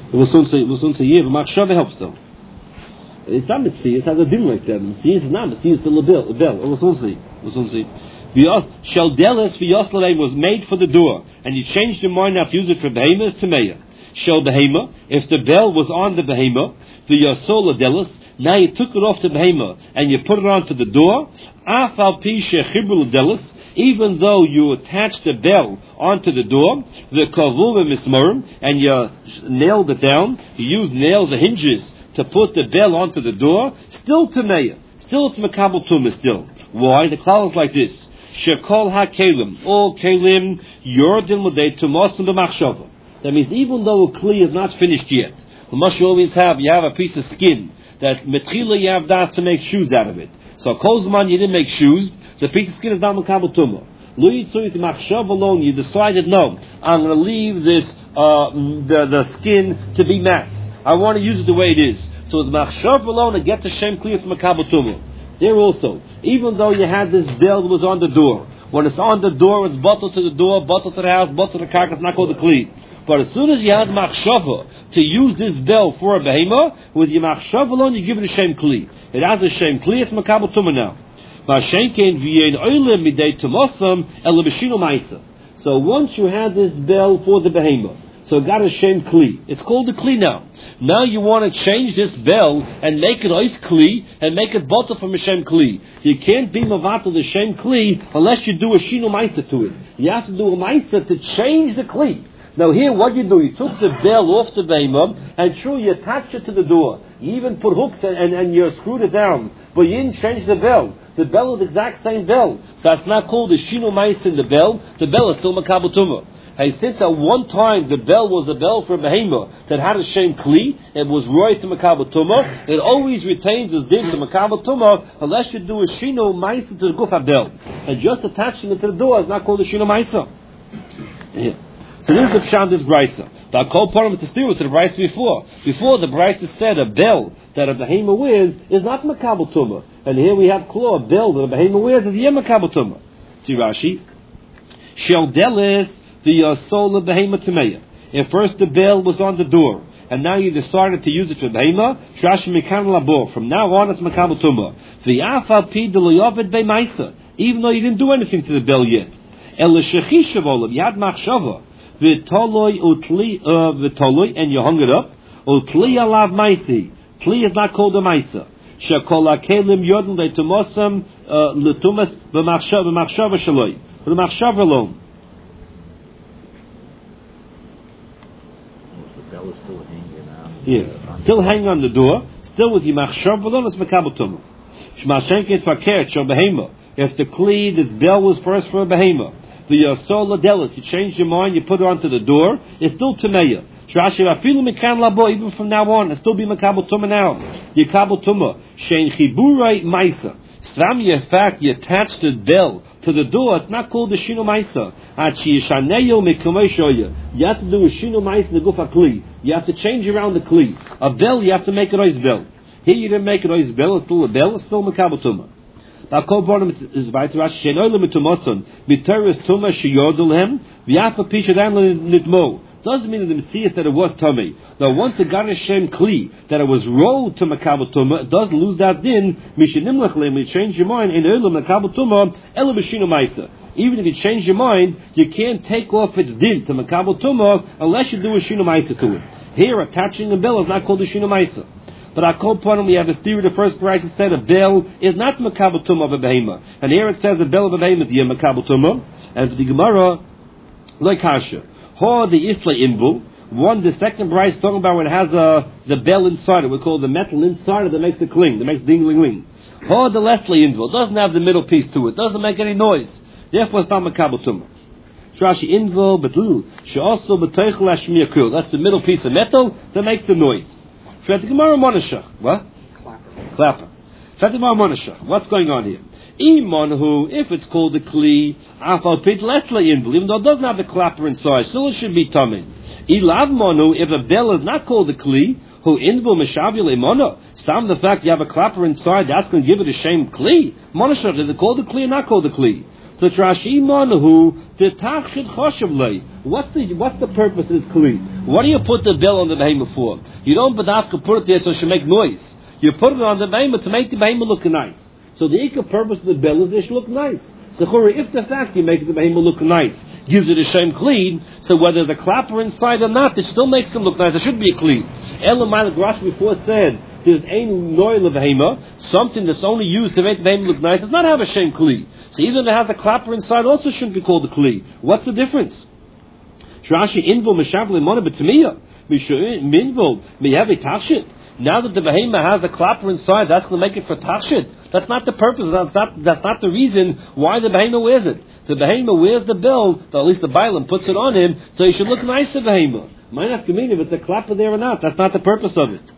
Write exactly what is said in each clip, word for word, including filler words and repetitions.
We'll soon say, we'll soon say, yeah, but Machshava helps though. It's not Mitzvah, it has a din like that. Mitzvah is not, Mitzvah is still a bell. A bell. We'll soon see. We'll soon see. Shaldelis v'yoslavei was made for the door, and you changed your mind now to use it for behemoth is Tameya. Shel behema, if the bell was on the behema, the Yasola delis, now you took it off the behema and you put it onto the door, Afal pi shechibul delis, even though you attached the bell onto the door, the kavul mismarim, and you nailed it down, you used nails or hinges to put the bell onto the door, still Tameya. Still it's Makabel Tumah still. Why? The cloud is like this. Shekol ha-kelim. All kelim, yordin l'dei tumosim b'machshava. That means even though a kli is not finished yet, the must you always have, you have a piece of skin that metchila you have that to make shoes out of it. So kozman you didn't make shoes, the piece of skin is not Makabel Tumah. Lo yitzui t'machshava alone, you decided, no, I'm going to leave this, uh, the, the skin to be mats. I want to use it the way it is. So with machshava alone, to get the shem kli, it's Makabel Tumah. There also, even though you had this bell that was on the door, when it's on the door, it's bottled to the door, bottled to the house, bottled to the carcass, it's not called the kli. But as soon as you had machshava to use this bell for a behema, with your machshava alone, you give it a shem kli. It has a shem kli, it's Makabel Tumah now. So once you had this bell for the behema, so it got a shem kli. It's called a kli now. Now you want to change this bell and make it ice kli and make it butter from a shem kli. You can't be mavatal the shem kli unless you do a shinu ma'isa to it. You have to do a ma'isa to change the kli. Now here, what you do, you took the bell off the behemoth and true, you attached it to the door. You even put hooks and, and, and you screwed it down. But you didn't change the bell. The bell is the exact same bell. So it's not called the shinu ma'isa in the bell. The bell is still Makabel Tumah. Hey, since at one time the bell was a bell for a behema that had a shem kli, it was roy to Makabel Tumah, it always retains its din to Makabel Tumah unless you do a shino ma'isa to the gufa bell. And just attaching it to the door is not called a shino ma'isa. Yeah. So this is the pshat this brisa. The kol part of the steer was to the brisa before. Before the brisa said a bell that a behema wears is not Makabel Tumah. And here we have claw, a bell that a behema wears is yeah Makabel Tumah. See Rashi? Shel delis the Yasola behema Tameya. If first the bell was on the door, and now you decided to use it for behema, Trash Mikan Labor. From now on, it's Makabel Tumah. The Afal Pi de Loyovid Be Maisa. Even though you didn't do anything to the bell yet. El Shechishav Olav Yad Machshava. V'toloi utli v'toloi, and you hung it up. Utli alav Maisi. Tli is not called a Maisa. Shekol Akelim Yodin Le Tumosam Letumas B'Machshava B'Machshava Shaloi. For the Machshava alone. Still hanging on. Yeah, still hanging on the door. Still with your machshav alone, it's Makabel Tumah. Shmashenket fakert shel behema. If the kli, this bell was first for a behema, the yasola delis, you changed your mind, you put it onto the door, it's still Tameya. Shrashi afilu mikan labo, even from now on, it still be Makabel Tumah now. Yakabel Tumah shein chiburai ma'isa. Svam in fact you attached the bell to the door, it's not called the shino ma'isa. You have to do a shino ma'isa in the gufa kli. You have to change around the kli. A bell, you have to make it ois bell. Here you didn't make it ois bell, it's still a bell, it's still Makabel Tumah. Now, kol bornim is weiter Rashi, shein oile mitumoson, biteris tumah sheyodolhem, v'yafa pishadan nitmo. Doesn't mean in the Mitzvah that it was tummy. Now, once it got a shem kli, that it was rolled to Makabel Tumah, it doesn't lose that din. Mishinimlech leim, you change your mind in oile Makabel Tumah, ela b'shino ma'isa. Even if you change your mind, you can't take off its din to Makabel Tumah unless you do a shino ma'isa to it. Here, attaching a bell is not called a shino ma'isa. But I call upon him, we have a theory, the first price it said a bell is not Makabel Tumah of a behema. And here it says a bell of a behema is yeah Makabel Tumah. And for the Gemara, like Hasha, ho the Isla Inbul, one, the second price talking about when it has a, the bell inside it, we call the metal inside it that makes it cling, that makes ding-ling-ling. Ho the Leslie Inbul, doesn't have the middle piece to it, doesn't make any noise. Therefore it's not Makabel Tumah. Shrashi Inbul, but she also b'teichel hashmiya kul. That's the middle piece of metal that makes the noise. Shrat Gemara Monashach. What? Clapper. Clapper. Shrat Gemara Monashach. What's going on here? Imonhu, if it's called a kli, afal pit lesla inbul, even though it doesn't have the clapper inside, still it should be tummy. Ilav monu, if a bell is not called a kli, who inbul mishavil emono, stam the fact you have a clapper inside, that's going to give it a shame kli. Monashach, is it called a kli or not called a kli? So Rashi Manahu the Tachshit Choshev Lei. What's the what's the purpose of this kli? What do you put the bell on the behemoth for? You don't badafka put it there so it should make noise. You put it on the behemoth to make the behemoth look nice. So the ikka purpose of the bell is it should look nice. So if the fact you make the behemoth look nice gives it a shem kli, so whether there's a clapper inside or not, it still makes them look nice. It should be a kli. Elamai, like Rashi before said, there's ein noil of behemoth, something that's only used to make the behemoth look nice, does not have a shem kli. So even if it has a clapper inside, also shouldn't be called a kli. What's the difference? Rashi invol meshavle mona b'tamiyah minvol miyave tachshit. Now that the behemoth has a clapper inside, that's going to make it for tachshit. That's not the purpose. That's not, that's not the reason why the behemoth wears it. The behemoth wears the bell, or at least the bailam puts it on him, so he should look nice to behemoth. Might not mean if it's a clapper there or not. That's not the purpose of it.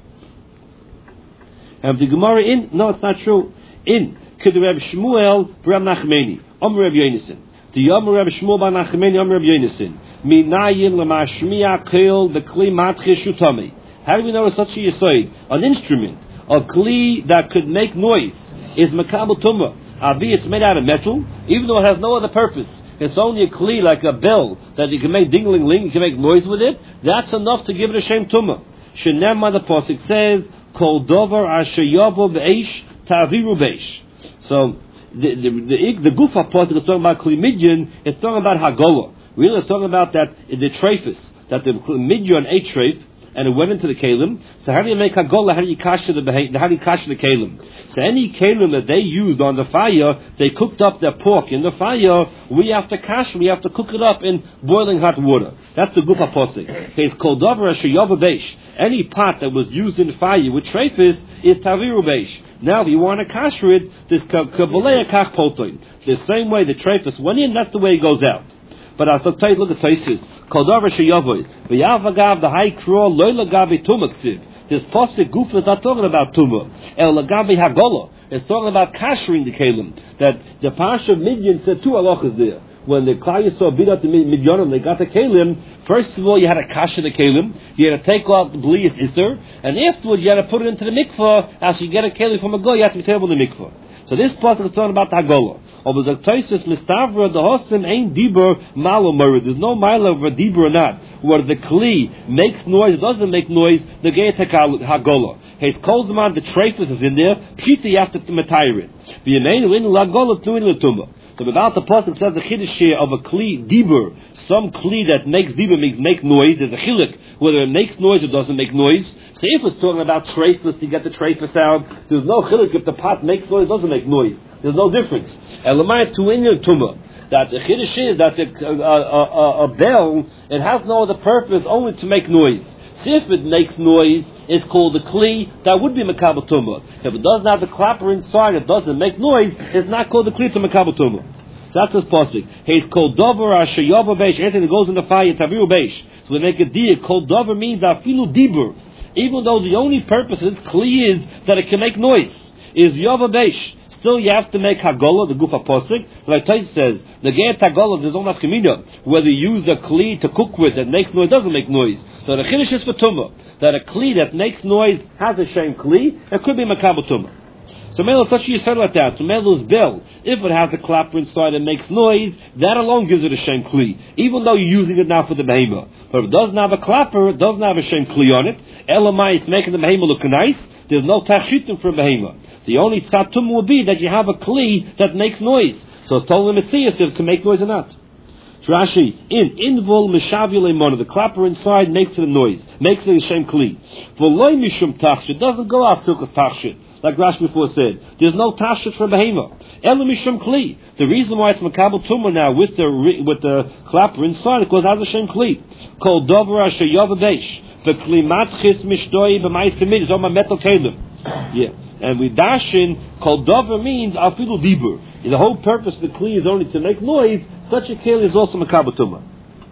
And the Gemara in, no, it's not true. In, Kid Reb Shmuel, Reb Nachmeni, Om Reb Yonason. The Yom Reb Shmuel Bar Nachmeni, Om Reb Yonason. Minayin l'mashmiya kil b'kli matchish utami. How do we know it's such a yisoid? An instrument, a kli that could make noise, is makabel tumah. Abi, it's made out of metal, even though it has no other purpose. It's only a kli like a bell that you can make dingling ling, you can make noise with it. That's enough to give it a shem tumah. Shenema the pasuk says, "Kol dover asher yavo beish taviru beish." So the the the, the gufa pasuk is talking about kli midyan. It's talking about hagolah. Really, it's talking about that the treifus, that the midyan ate treif, and it went into the kalim. So how do you make hagolah? How do you kasha the how do you kasha the kalim? So any kalim that they used on the fire, they cooked up their pork in the fire. We have to kasha. We have to cook it up in boiling hot water. That's the gufa posik. It's called davar sheyava beish. Any pot that was used in fire with treifus is taviru beish. Now, if you want to kasha it, this kabbalei kach poltoin. The same way the treifus went in, that's the way it goes out. But I'll tell you, look at Taisis. Kol davar sheyavoy. V'yavagav the high crawl loy lagabi tumaksiv. This posik goof is not talking about tumah. El lagabi hagolah. It's talking about kashering the kalim. That the Pasha of Midian said two halachas there. When the Klal saw beat up the Midyanim, they got the kalim. First of all, you had to kasher the kalim. You had to take out the blias iser, and afterwards you had to put it into the mikvah. As you get a kalim from a goy, you have to be terrible in the mikvah. So this pasuk is talking about the hagolah. Over the Taisus mistavra the hostim ain't dibur malo murad. There's no mile over dibur or not. Where the kli makes noise, doesn't make noise. The gay hagolah. His kolzman the treifus is in there. Pshita you have to retire it. V'yameinu in lagolah tuin l'tumah. So without the pasuk says the chiddush of a kli dibur, some kli that makes dibur makes make noise. There's a chilik whether it makes noise or doesn't make noise. So if it's talking about treifus, to get the treifus out, there's no chilik if the pot makes noise, doesn't make noise. There's no difference. Elamai tu in your tumah. That the chiddush is that the, uh, uh, uh, a bell, it has no other purpose only to make noise. So if it makes noise, it's called a kli. That would be makabel tumah. If it doesn't have the clapper inside, it doesn't make noise, it's not called a kli to makabel tumah. So that's his pasuk. He's called dover asher yava beish. Anything that goes in the fire, taviru beish. So we make a deal. Called dover means afilu dibur. Even though the only purpose of this kli is that it can make noise, is yava beish. Still, you have to make hagolah, the gufa posik. Like Tais says, the get hagolah, there's no nafkamina. Whether you use a kli to cook with that makes noise, doesn't make noise. So the chiddush is for tumah. That a kli that makes noise has a shem kli, it could be makabel tumah. So melo such you said like that. So melo's bell, if it has a clapper inside and makes noise, that alone gives it a shem kli. Even though you're using it now for the behemoth. But if it doesn't have a clapper, it doesn't have a shem kli on it. Elamai is making the behemoth look nice. There's no tachshitim for a behemoth. The only tzatum will be that you have a kli that makes noise. So it's totally mitzias if it can make noise or not. Rashi, in invol mishavil emon, the clapper inside makes it a noise, makes it a shem kli. V'loy mishum tachshit, doesn't go out silkas tachshit, like Rashi before said. There's no tachshit for behemoth. Elu mishum kli. The reason why it's makabel tumah now with the with the clapper inside, it goes out as a shem kli. Kol dover asher yava beish, v'kli matchis mishdoi b'maisimid. It's all my metal kalim. Yeah. And we dash in, kol dover means afilu dibur. The whole purpose of the kli is only to make noise. Such a kli is also makabel tumah.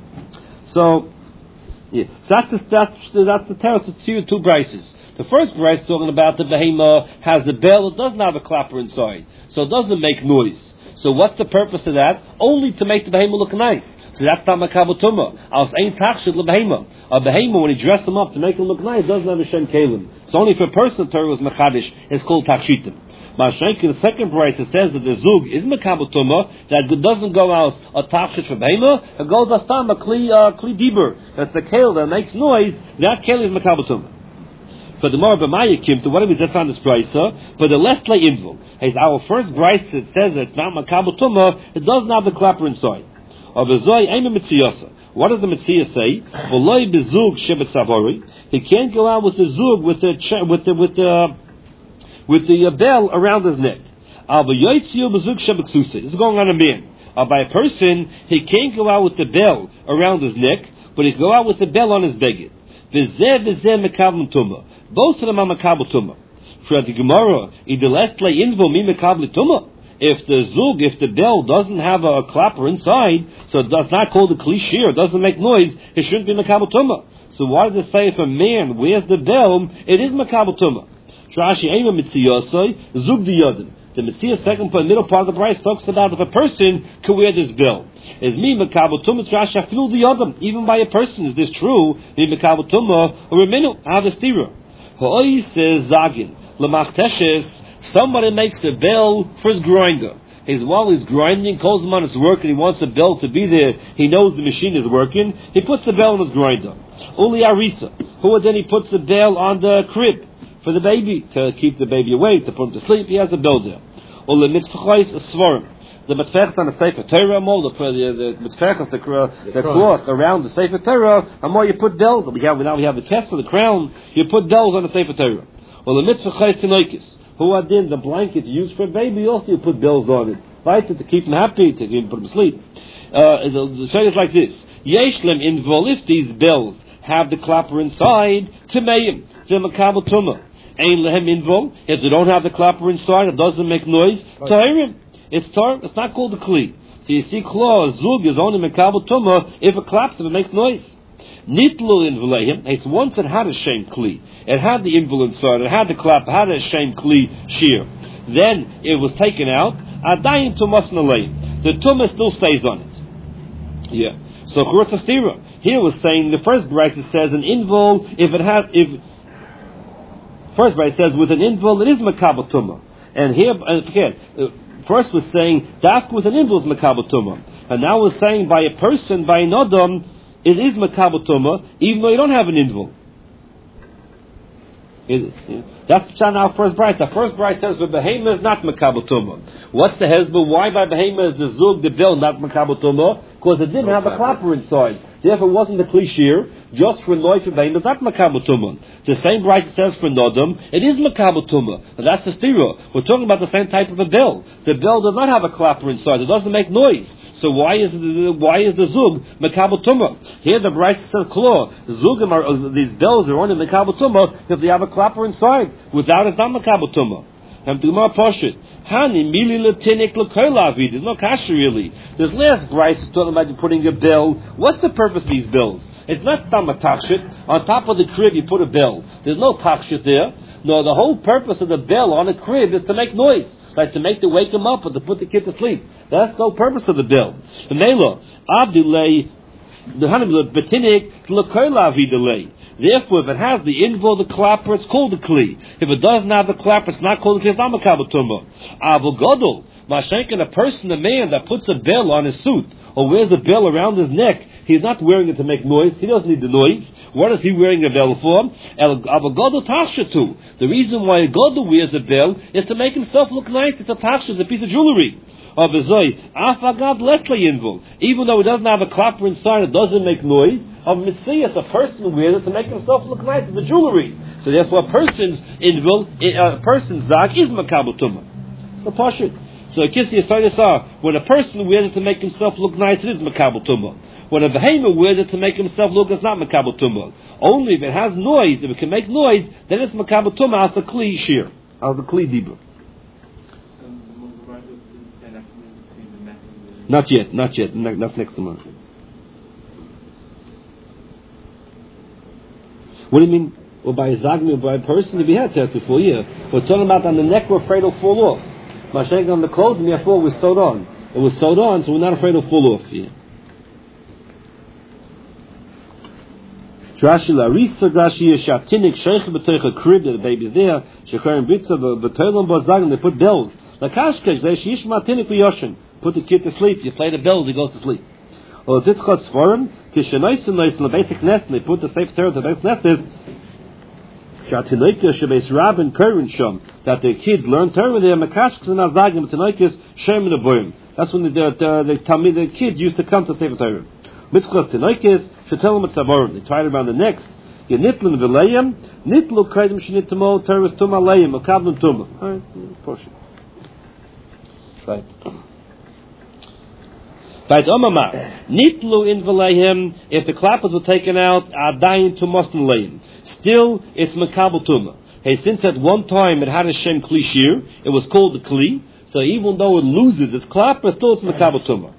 So, yeah, so that's the that's, that's the terrace of two two prices. The first price talking about the behemoth has a bell, it doesn't have a clapper inside, so it doesn't make noise. So what's the purpose of that? Only to make the behemoth look nice. So that's not makabel tumah. Als ein tachshit lebehemoth. A behemoth, when he dressed him up to make him look nice, doesn't have a shem kalim. It's only if a person Torah was mechadish, it's called tachshitim. Mashenki, the second price, it says that the zug is mekabel tuma, that it doesn't go out a tachshit for behema, it goes astam a kli uh, kli diber. That's the kale that makes noise. That kale is mekabel tuma. For the more b'mayakim, to what do we just found this price? Uh, for the less lay invul, as our first price it says that it's not mekabel tuma, it doesn't have the clapper inside. Of a zoy aim mitziyasa. What does the Mitzvah say? V'loy bezug shebetzavori. He can't go out with the zug with the with the with the with the uh, bell around his neck. Al v'yoytziu bezug shebeksusa. This is going on a man. Uh, by a person, he can't go out with the bell around his neck, but he can go out with the bell on his beged. V'zeh v'zeh mekabel tuma. Both of them are mekabel tuma. For the Gemara, idelest lay invo mi mekabel tuma. If the zug, if the bell doesn't have a clapper inside, so it does not call the klishir, it doesn't make noise, it shouldn't be mekabel tuma. So why does it say if a man wears the bell, it is mekabel tuma? Trashi ema mitziyosai zug diyadim. The Mitzvah second part, middle part of the price talks about if a person can wear this bell. Is me mekabel tuma? Trashi afil diyadim. Even by a person, is this true? Me mekabel tuma or a minute have a stira. Ha'oi says zagin lemachteshes. Somebody makes a bell for his grinder. He's while he's grinding, calls him on his work, and he wants the bell to be there. He knows the machine is working. He puts the bell on his grinder. Uli arisa, who then he puts the bell on the crib for the baby to keep the baby awake, to put him to sleep. He has a bell there. Uli mitzvachos svarim. The mitzvachos on the Sefer Torah, the the mitzvachos, the the cloth around the Sefer Torah. And more you put bells. We have now we have the kesser, the crown. You put bells on the Sefer Torah. Uli mitzvachos tinoikis. Who are then the blanket used for a baby, also you put bells on it. Right? To keep him happy, to put him asleep. Uh, the shayla is like this. Yeshlem invol, if these bells have the clapper inside, Timeim, Mekabel Tuma. Ein lehem invol, if they don't have the clapper inside, it doesn't make noise, Tahirim. It's tar, it's not called a kli. So you see, claw, zug is only Mekabel Tuma if it claps, if it makes noise. Nitlu invulehim. It's once it had a shame kli. It had the invul inside. It had the clap. It had a shame kli shear. Then it was taken out. Adayin tumas naleim. The tumah still stays on it. Yeah. So churta stira. Here was saying the first brace it says an invul. If it has, if first brace says with an invul, it is mekabel tumah. And here, and forget. Uh, first was saying dafk was an invul is mekabel tumah. And now we're saying by a person, by an adam, it is mekabel tuma, even though you don't have an invul. That's our first bright. The first bright says the behema is not mekabel tuma. What's the hezbollah? Why by behema is the zug, the bell, not mekabel tuma? Because it didn't no have clapper. a clapper inside. Therefore, it wasn't the klishir. Just for noise for behema is not mekabel tuma. The same bright says for nodam, it is mekabel tuma. And that's the stira. We're talking about the same type of a bell. The bell does not have a clapper inside. It doesn't make noise. So why is the why is the zug mekabel tuma? Here the Bryce says claw. Zugim are these bells are only mekabel tuma if they have a clapper inside. Without it's not mekabel tuma. And to more poshut. Hani mili letinik l'koylavi. There's no kasha really. This last Bryce is talking about you putting a bell. What's the purpose of these bells? It's not tam a takshit. On top of the crib you put a bell. There's no takshit there. No, the whole purpose of the bell on a crib is to make noise. Like to make to wake him up or to put the kid to sleep. That's the whole purpose of the bell. The mela, abdulay, the hanimla betinik l'koylavi delay. Therefore, if it has the invul, the clapper, it's called a kli. If it doesn't have the clapper, it's not called a kli. It's not mekabel tuma. Avogadol, mashenkin, a person, a man that puts a bell on his suit or wears a bell around his neck, he's not wearing it to make noise. He doesn't need the noise. What is he wearing a bell for? Avogadol tashatu. The reason why a gadol wears a bell is to make himself look nice. It's a tasha, it's a piece of jewelry. Of Azoi, afagad lesle invul. Even though it doesn't have a clapper inside, it doesn't make noise. Of Mitzias, a person wears it to make himself look nice. It's a jewelry. So therefore, a person's invul, a person's zag is mekabel tuma. So pashut. So Kissi Yisrael, when a person wears it to make himself look nice, it is mekabel tuma. When a behemoth wears it to make himself look, it's not mekabel tuma. Only if it has noise, if it can make noise, then it's mekabel tuma as a kli shir, as a kli dibur. Not yet, not yet. That's next month. What do you mean? Well, by a zagmi, or by a person, if he had test before, yeah. We're talking about on the neck, we're afraid it'll fall off. Mashenk on the clothes, and therefore we're sewed on. It was sewed on, so we're not afraid it'll fall off. Yeah. Rashi Larisa Rashi Shatinik Sheikh B'Toich a crib that the baby's there. Shekharim Britza B'Toilam Bozagim. They put bells. Lakashkesh they Shish Matinik V'Yoshin. Put the kid to sleep. You play the bells, he goes to sleep. Or Zitchos Forum Kishenaisim Noisim the basic nest. They put the safe terror to the basic nest is Shatinoika Shebeis Rabin Kerwin Shom that the kids learn Torah there. Makashkes and Azagim Tinoikas Shem in the Boyim. That's when the the, the tell me the kids used to come to Sefer Torah. Mitzchos Tinoikis should tell them it's Savorim. They tie it around the necks. Yenitlin v'leim nitlu kaidim shenitamo teres tuma leim akavlin tuma. All right, push it. Right. Right. Omama nitlu in v'leim. If the clappers were taken out, adayin tumasn leim. Still, it's makabel tuma. Hey, since at one time it had a shem kli shir, it was called the kli. So even though it loses its clapper, still it's makabel tuma.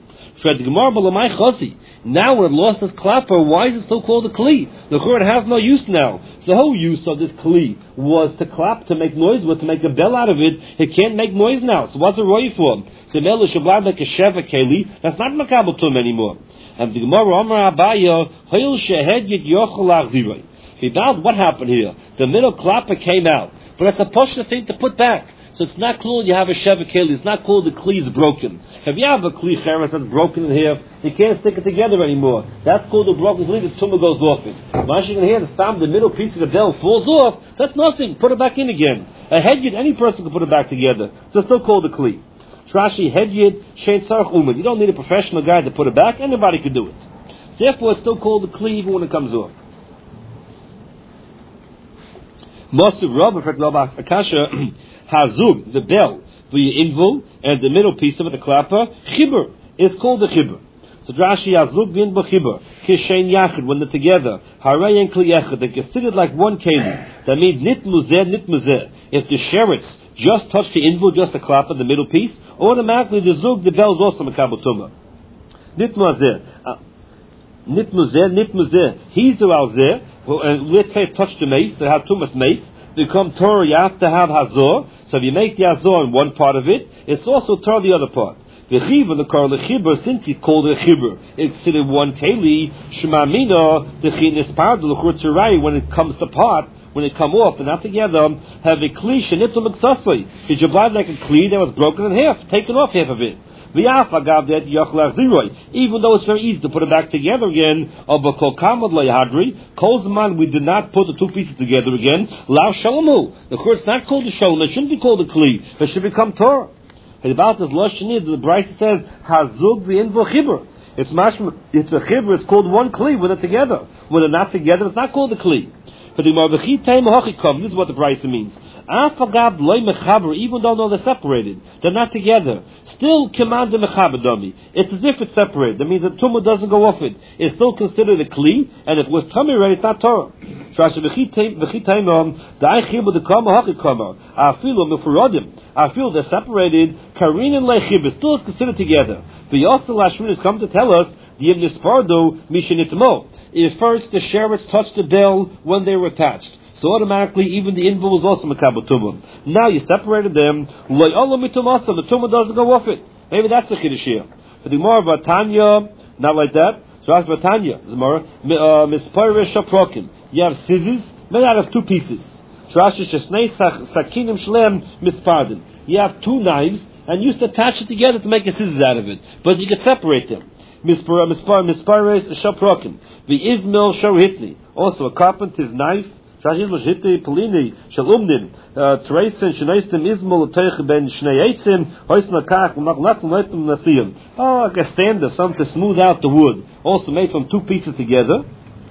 Now when it lost its clapper, why is it still called a kli? The Quran has no use now. The whole use of this kli was to clap, to make noise with, to make a bell out of it. It can't make noise now. So what's it roy for? So Mela Shabbat like a sheva keli. That's not makabel tum anymore. And the Gemara Amar Abaya Hayil Shehed Yid Yochel Achzirei. About what happened here? The middle clapper came out, but it's a pushing thing to put back. So it's not cool you have a sheva keli. It's not cool the kli is broken. If you have a kli cheres that's broken in half, you can't stick it together anymore. That's called the broken kli. The tumah goes off it. Once you can hear the stam, the middle piece of the bell falls off. That's nothing. Put it back in again. A hedyid, any person can put it back together. So it's still called the kli. Trashi hedyid shein tzarich uman. You don't need a professional guy to put it back. Anybody can do it. Therefore, it's still called the kli even when it comes off. Mosiv Rabba for Rabba Akasha Hazug, the bell, the invul, and the middle piece of it, the clapper, chibur, is called the chibur. So Rashi Hazug bin b'chibur, kishein yachid, when they're together, haray and kli yachid, they're considered like one keli. That means nit muzeh, nit muzeh. If the sheretz just touch the invul, just the clapper, the middle piece, automatically the zug, the bell is also makabel tumah. Nit muzeh, nit muzeh, nit muzeh. He's the alzeh. Well, and let's say touch the mace, they have tumas mace, become Torah, you have to have hazor. So if you make the hazor in one part of it, it's also Torah the other part. The chiva, the kar lechibur, since he called it chibur, it's considered one keli. Shemamina, the chinis part, the lechurtzurai, when it comes apart, when they come off, they're not together, have a kli shenitum exasli. It's obliged like a kli that was broken in half, taken off half of it. Even though it's very easy to put it back together again, we did not put the two pieces together again. The course is not called the shalom. It shouldn't be called the kli. It should become Torah. About this lashon, the Brisa says hazug v'invo chibur. It's mashma. It's a chibur. It's called one kli when they're together. When they're not together, it's not called the kli. But the this is what the Brisa means. Even though they're separated, they're not together. Still, command the mechabadami. It's as if it's separated. That means the tumah doesn't go off it. It's still considered a kli, and if it was tummy ready, it's not Torah. I feel they're separated. Karin and lechib still is considered together. The Yosel Lashmin has come to tell us the Yimnispardo Mishinitmo. If first the sheretz touched the bell when they were attached. So automatically, even the invul was also makabel tumah. Now you separated them. The tumah doesn't go off it. Maybe that's the chiddush here. But the Gemara of Tanya, not like that. So ask about Tanya. Misparish shaprokim. You have scissors made out of two pieces. Sakinim shlem mispardim. You have two knives and you used to attach it together to make a scissors out of it, but you could separate them. Misparish shaprokim. The Ismail shorhitni. Also a carpenter's knife. Shashil Mashiti Polini Shalumnin Traisen Shanaistim Ismol Teich Ben Shnei Eitzim Hoisna Kach Maglach Leitim Nasiyim. Oh, like a sander, something to smooth out the wood. Also made from two pieces together.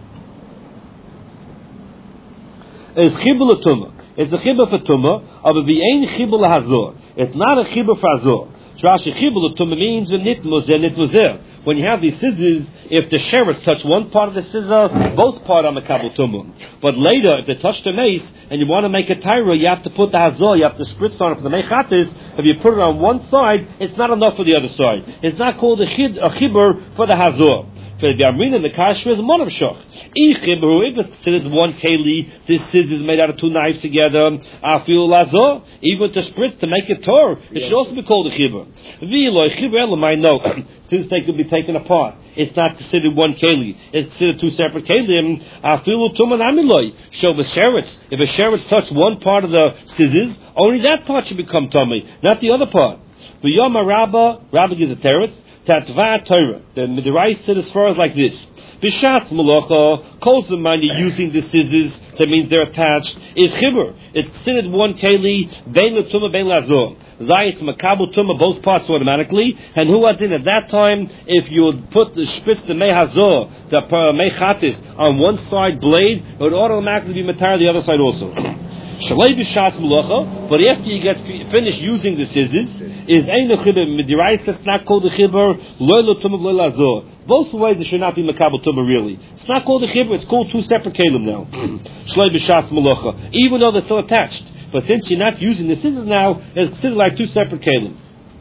It's chibur tumah. It's a chibur for tumah, but the ain't chibur hazor. It's not a chibur for hazor. Rashi chibur tumah means when nit muzeh nit muzeh. When you have these scissors, if the sheretz touch one part of the scissor, both part are makabel tumah. But later, if they touch the mace and you want to make a tyra, you have to put the hazor, you have to spritz on it for the mechatis. If you put it on one side, it's not enough for the other side. It's not called a, chid, a chibur for the hazor. For the Amrina, the kasher is a monav shoch. If it's considered one keli, this scissors made out of two knives together, afil lazo, even to spritz to make it tor, it should also be called a chibur. V'iloi chibur elamai no, since they could be taken apart, it's not considered one keli. It's considered two separate kelim. Afilu tuman amiloi. Show the sheretz. If a sheretz touch one part of the scissors, only that part should become tummy, not the other part. V'yom Rabba, Rabba gives a teretz. Tatva Torah. The Midrash said as far as like this. Bishatz Malacha, calls the man you're using the scissors, that means they're attached, is chibur. It's considered one keli, bein l'tumah, bein l'azor. Zayitz, makabel, tumah, both parts automatically. And who adin at that time, if you would put the spitz, the mei hazor, the uh, mei chatis, on one side blade, it would automatically be matar the other side also. Shalei b'shas malacha, but after you get finished using the scissors, is ein chibur midirais that's not called a chibur, loy l'tumah loy l'azor. Both ways it should not be makabel tumah really. It's not called a chibur; it's called two separate kelim now. Shalei b'shas malacha, even though they're still attached, but since you're not using the scissors now, it's considered like two separate kelim.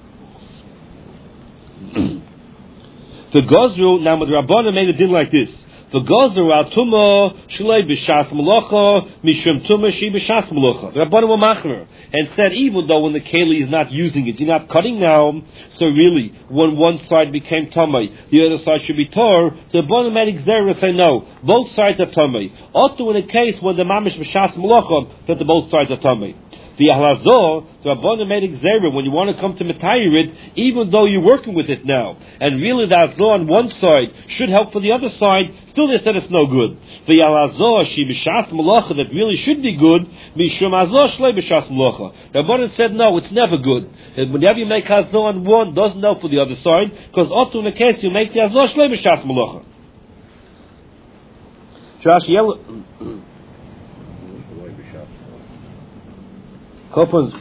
The gozru now, the Rabbanan made a deal like this. The gozru al tumah shlei b'shas malacha mishum tumah shi b'shas malacha. The Rabbanan were machmer and said, even though when the keli is not using it, you're not cutting now, so really when one side became tamei, the other side should be tor. The Rabbanan made exera say no, both sides are tamei. Also in a case when the mamish b'shas malacha that the both sides are tamei. The ahlazor, the Rabbanan made exera when you want to come to metayir it, even though you're working with it now, and really the azor on one side should help for the other side. Still, they said it's no good. The ahlazor she b'shas malacha that really should be good. Mishum azor shlei b'shas malacha. The Rabbanan said no, it's never good. And whenever you make azor on one, doesn't help for the other side, because also in the case you make the azor shlei b'shas malacha. Josh yell. Kopans.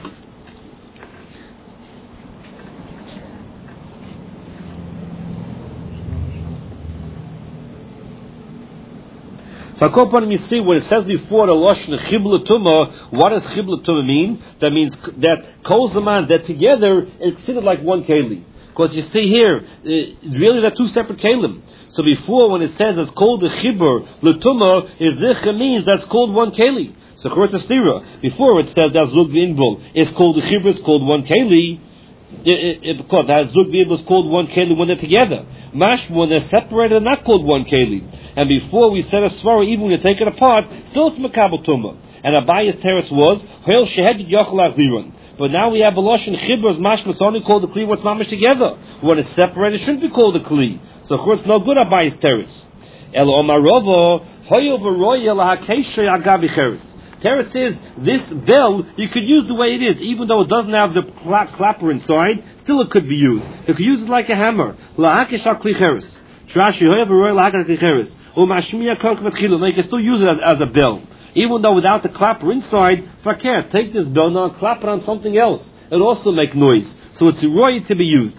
So Kopans, you see when it says before the lashon chibla tumah, what does chibla tumah mean? That means that kol zaman that together is considered like one keli. Because you see here, uh, really they're two separate kelim. So before when it says it's called the chibur l'tumah, if zicha means that's called one keli. So Chorus Estira, before it says that Zug V'Inbul is called the Chibur, is called one Keli. Because that Zug V'Inbul is called one Keli when they're together. Mash, when they're separated, they're not called one Keli. And before we said a Svara, even when you take it apart, still it's Makabel Tumah. And Abaya's teretz was, Hoel Shehedid Yochel Achziron. But now we have a Lashon Chibur, as Mash was only called the Kli, what's mamish together. When it's separated, it shouldn't be called a Kli. So of course, no good Abaya's teretz. Elo Omarovo, Hoel V'Roya Lahakeshe Agabi Cheretz. Teretz says this bell you could use the way it is, even though it doesn't have the cla- clapper inside. Still, it could be used. You could use it like a hammer. La'akesh al kli cheres. Trashi hoyev roy la'akesh kli cheres. Umashmiya kol k'matchilo. You can still use it as, as a bell, even though without the clapper inside. Fakir, take this bell now and clap it on something else. It also make noise, so it's roy to be used.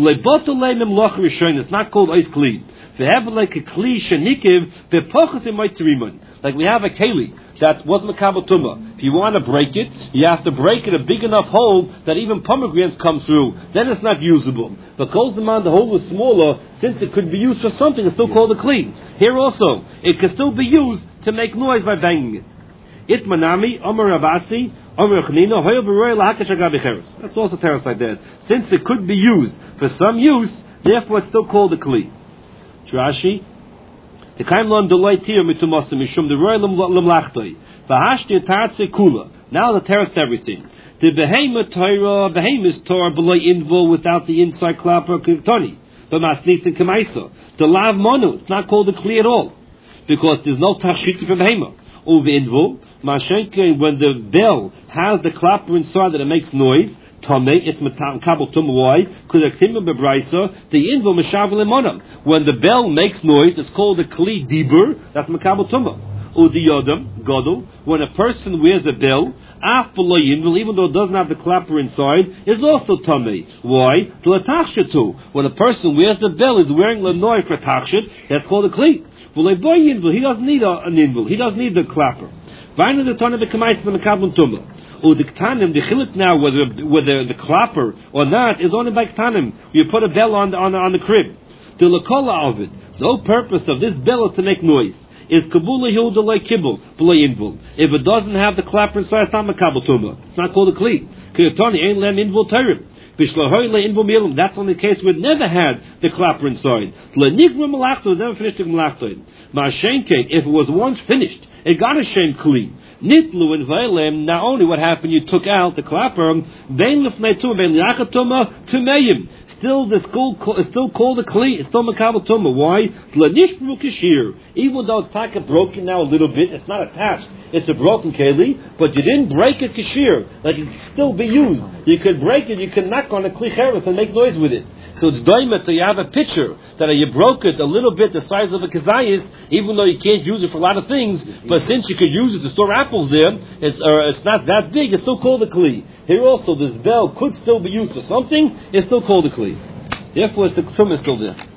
It's not called ice kli. Like a kli shenikiv bepochas in mitzrimun. Like we have a keli that was makabel tumah. If you want to break it, you have to break it a big enough hole that even pomegranates come through. Then it's not usable. But goes the hole was smaller, since it could be used for something, it's still called a kli. Here also, it can still be used to make noise by banging it. Itmanami, Omer Rabasi, Omer Chanina, Hoyel B'Roy La'Hakesh Agabi Cheres. That's also teretz like that. Since it could be used for some use, therefore it's still called a kli. Rashi, the kaim lon delay tir mitumasim mishum the royal lemlachtoi. V'hashti taratze kula. Now the teretz everything. The behemoth Torah, behemoth Torah below invul without the inside clapper kiktoni. But masnit and kemaisa. The lav monu. It's not called a kli at all because there's no tachshiti for behemoth. Over invul, mashenke when the bell has the clapper inside that it makes noise. Tomei, it's makabel tumah. Why? Because the invul mishavel emonam. When the bell makes noise, it's called a kli dibur. That's makabel tumah. Udiyodam godel. When a person wears a bell, af below invul, even though it doesn't have the clapper inside, is also tomei. Why? To latachshatu. When a person wears the bell, is wearing lenoy for tachshet. That's called a kli. He doesn't need a, an invul. He doesn't need the clapper. Vaina the tana bekamais the makabel tumah. The ktanim, the chilik now, whether whether the clapper or not, is only by ktanim. You put a bell on the, on the, on the crib. The lakola of it. The whole purpose of this bell is to make noise. Is kabula hilda like kibble, below invul. If it doesn't have the clapper inside, it's not makabel tuma. It's not called a kli. Kiyotani ain't lem invul terim. That's only the case where it never had the clapper inside. It never finished the malachto. If it was once finished, it got a shame kli. Nitlu and Vailem, not only what happened, you took out the clapper, still the school is still called a kli, it's still makabel tumah. Why? Even though it's taka broken now a little bit, it's not attached, it's a broken keli, but you didn't break it kashir, like it can still be used. You could break it, you could knock on a kli cheres and make noise with it. So it's doimet, so you have a picture that you broke it a little bit the size of a kazayis, even though you can't use it for a lot of things, but since you could use it to store apples there, it's, uh, it's not that big, it's still called a kli. Here also, this bell could still be used for something, it's still called a kli. Therefore, it's the trum is still there.